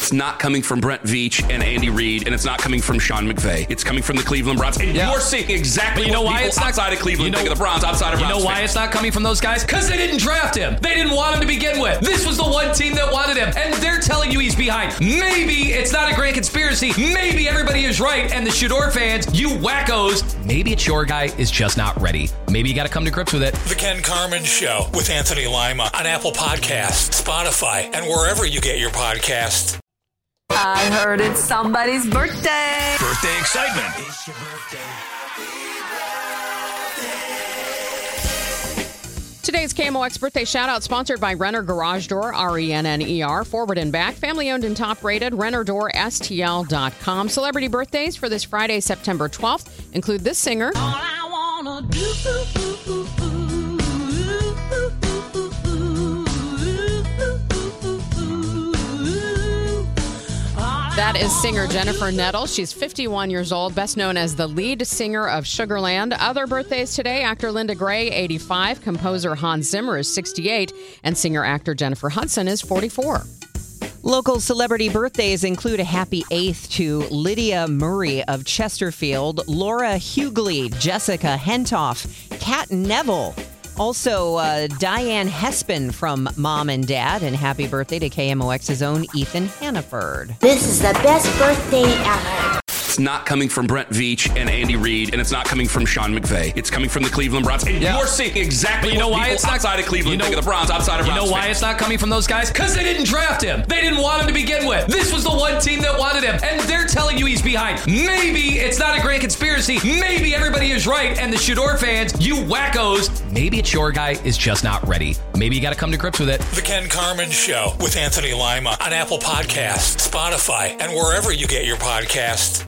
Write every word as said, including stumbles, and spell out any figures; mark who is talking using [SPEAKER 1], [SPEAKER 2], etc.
[SPEAKER 1] It's not coming from Brent Veach and Andy Reid, and it's not coming from Sean McVay. It's coming from the Cleveland Browns. And yeah. you're seeing exactly
[SPEAKER 2] but you know
[SPEAKER 1] what
[SPEAKER 2] why
[SPEAKER 1] people
[SPEAKER 2] it's not,
[SPEAKER 1] outside of Cleveland
[SPEAKER 2] you know,
[SPEAKER 1] think of the Browns outside of
[SPEAKER 2] You
[SPEAKER 1] Browns
[SPEAKER 2] know why
[SPEAKER 1] fans.
[SPEAKER 2] it's not coming from those guys? Because they didn't draft him. They didn't want him to begin with. This was the one team that wanted him, and they're telling you he's behind. Maybe it's not a grand conspiracy. Maybe everybody is right, and the Shador fans, you wackos, maybe it's your guy is just not ready. Maybe you got to come to grips with it.
[SPEAKER 3] The Ken Carman Show with Anthony Lima on Apple Podcasts, Spotify, and wherever you get your podcasts.
[SPEAKER 4] I heard it's somebody's birthday.
[SPEAKER 5] Birthday excitement.
[SPEAKER 4] It's your birthday.
[SPEAKER 6] Today's K M O X birthday shout-out sponsored by Renner Garage Door, R E N N E R, forward and back, family-owned and top-rated, renner door S T L dot com. Celebrity birthdays for this Friday, September twelfth include this singer.
[SPEAKER 7] All I wanna do,
[SPEAKER 6] That is singer Jennifer Nettles. She's fifty-one years old, best known as the lead singer of Sugarland. Other birthdays today, actor Linda Gray, eighty-five, composer Hans Zimmer is sixty-eight, and singer-actor Jennifer Hudson is forty-four.
[SPEAKER 8] Local celebrity birthdays include a happy eighth to Lydia Murray of Chesterfield, Laura Hughley, Jessica Hentoff, Kat Neville. Also, uh, Diane Hespin from Mom and Dad, and happy birthday to K M O X's own Ethan Hannaford.
[SPEAKER 9] This is the best birthday ever.
[SPEAKER 1] It's not coming from Brent Veach and Andy Reid, and it's not coming from Sean McVay. It's coming from the Cleveland Browns. And
[SPEAKER 2] yeah.
[SPEAKER 1] you're seeing exactly
[SPEAKER 2] you know
[SPEAKER 1] what
[SPEAKER 2] why
[SPEAKER 1] people
[SPEAKER 2] it's not,
[SPEAKER 1] outside of Cleveland
[SPEAKER 2] you know,
[SPEAKER 1] think of the Browns outside of
[SPEAKER 2] You
[SPEAKER 1] Browns
[SPEAKER 2] know why
[SPEAKER 1] fans.
[SPEAKER 2] it's not coming from those guys? Because they didn't draft him. They didn't want him to begin with. This was the one team that wanted him, and they're telling you he's behind. Maybe it's not a grand conspiracy. Maybe everybody is right, and the Shador fans, you wackos, maybe it's your guy is just not ready. Maybe you got to come to grips with it.
[SPEAKER 3] The Ken Carman Show with Anthony Lima on Apple Podcasts, Spotify, and wherever you get your podcasts.